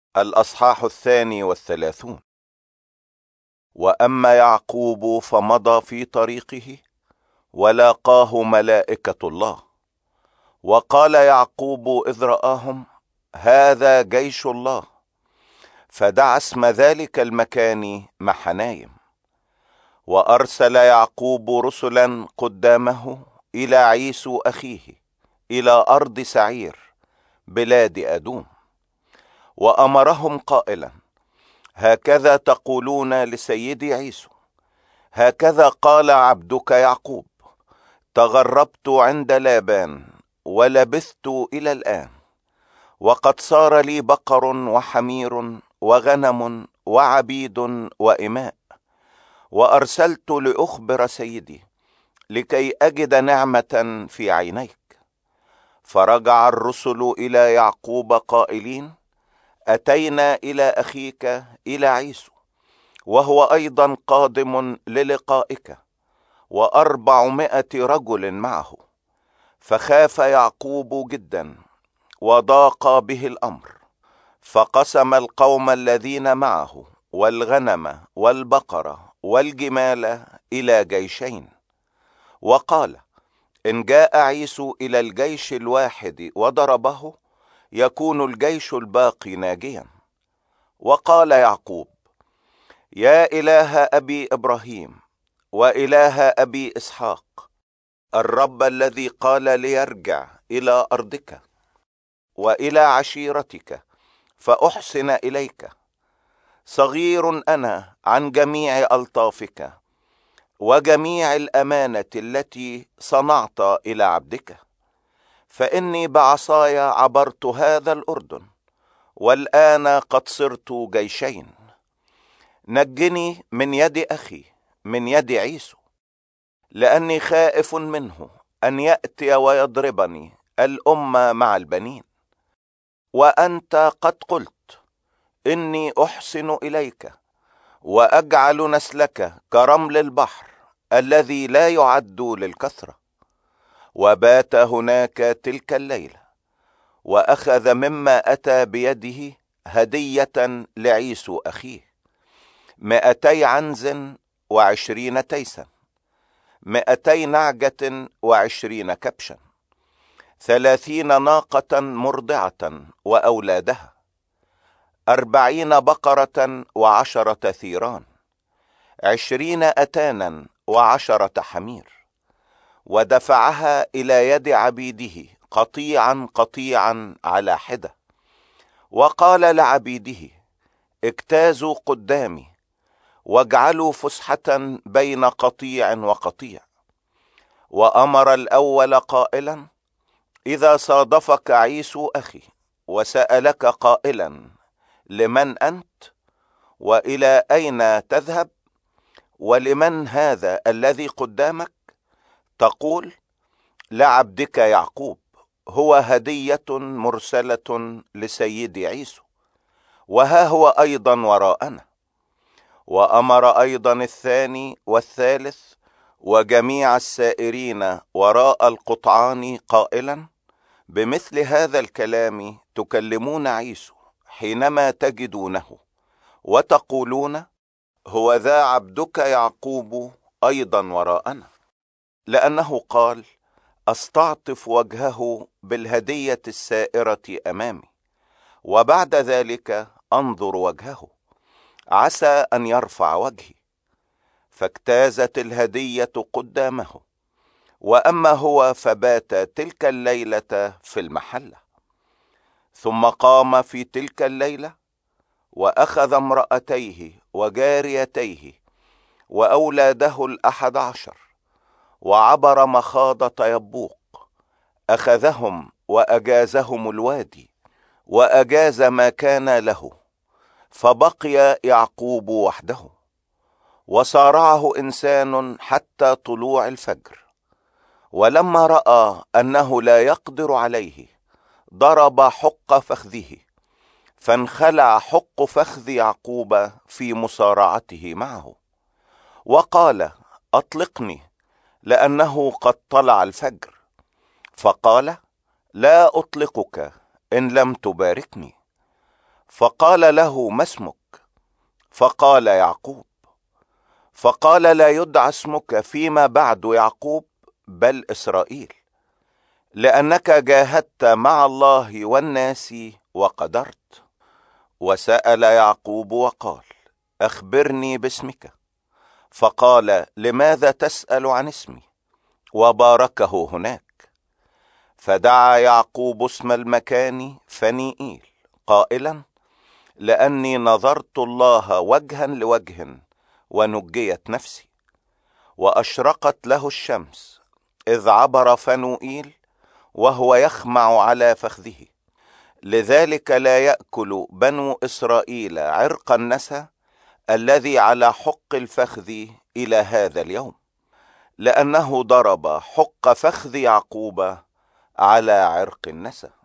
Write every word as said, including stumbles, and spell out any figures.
الأصحاح الثاني والثلاثون. وأما يعقوب فمضى في طريقه، ولاقاه ملائكة الله، وقال يعقوب إذ رآهم: هذا جيش الله. فدعا اسم ذلك المكان محنايم. وأرسل يعقوب رسلا قدامه إلى عيسو أخيه إلى أرض سعير بلاد أدوم، وأمرهم قائلا: هكذا تقولون لسيدي عيسو: هكذا قال عبدك يعقوب: تغربت عند لابان ولبثت إلى الآن، وقد صار لي بقر وحمير وغنم وعبيد وإماء، وأرسلت لأخبر سيدي لكي أجد نعمة في عينيك. فرجع الرسل إلى يعقوب قائلين: أتينا إلى أخيك إلى عيسو، وهو أيضا قادم للقائك، وأربعمائة رجل معه. فخاف يعقوب جدا وضاق به الأمر، فقسم القوم الذين معه والغنم والبقرة والجمال إلى جيشين، وقال: إن جاء عيسو إلى الجيش الواحد وضربه، يكون الجيش الباقي ناجيا. وقال يعقوب: يا إله أبي إبراهيم وإله أبي إسحاق، الرب الذي قال لي ارجع إلى أرضك وإلى عشيرتك فأحسن إليك، صغير أنا عن جميع ألطافك وجميع الأمانة التي صنعت إلى عبدك. فإني بعصاي عبرت هذا الأردن، والآن قد صرت جيشين. نجني من يد أخي، من يد عيسو، لأني خائف منه أن يأتي ويضربني الأمة مع البنين. وأنت قد قلت: إني أحسن إليك وأجعل نسلك كرمل البحر الذي لا يعد للكثرة. وبات هناك تلك الليلة، وأخذ مما أتى بيده هدية لعيسو أخيه: مئتي عنز وعشرين تيسا، مئتي نعجة وعشرين كبشا، ثلاثين ناقة مرضعة وأولادها، أربعين بقرة وعشرة ثيران، عشرين أتانا وعشرة حمير. ودفعها إلى يد عبيده قطيعا قطيعا على حدة. وقال لعبيده: اجتازوا قدامي، واجعلوا فسحة بين قطيع وقطيع. وأمر الأول قائلا: إذا صادفك عيسو أخي وسألك قائلا: لمن أنت؟ وإلى أين تذهب؟ ولمن هذا الذي قدامك؟ تقول: لعبدك يعقوب، هو هدية مرسلة لسيدي عيسو، وها هو أيضا وراءنا. وأمر أيضا الثاني والثالث وجميع السائرين وراء القطعان قائلا: بمثل هذا الكلام تكلمون عيسو حينما تجدونه، وتقولون: هو ذا عبدك يعقوب أيضا وراءنا. لأنه قال: أستعطف وجهه بالهدية السائرة أمامي، وبعد ذلك أنظر وجهه، عسى أن يرفع وجهي. فاجتازت الهدية قدامه، وأما هو فبات تلك الليلة في المحلة. ثم قام في تلك الليلة، وأخذ امرأتيه وجاريتيه وأولاده الأحد عشر، وعبر مخاضة يبوق، أخذهم وأجازهم الوادي، وأجاز ما كان له، فبقي يعقوب وحده. وصارعه إنسان حتى طلوع الفجر، ولما رأى أنه لا يقدر عليه ضرب حق فخذه، فانخلع حق فخذ يعقوب في مصارعته معه، وقال: أطلقني، لأنه قد طلع الفجر. فقال: لا أطلقك إن لم تباركني. فقال له: ما اسمك؟ فقال: يعقوب. فقال: لا يدعى اسمك فيما بعد يعقوب، بل إسرائيل، لأنك جاهدت مع الله والناس وقدرت. وسأل يعقوب وقال: أخبرني باسمك. فقال: لماذا تسأل عن اسمي؟ وباركه هناك. فدعا يعقوب اسم المكان فنيئيل قائلا: لأني نظرت الله وجها لوجه ونجيت نفسي. وأشرقت له الشمس إذ عبر فنوئيل وهو يخمع على فخذه. لذلك لا يأكل بنو إسرائيل عرق النسى الذي على حق الفخذ إلى هذا اليوم، لأنه ضرب حق فخذ يعقوب على عرق النسى.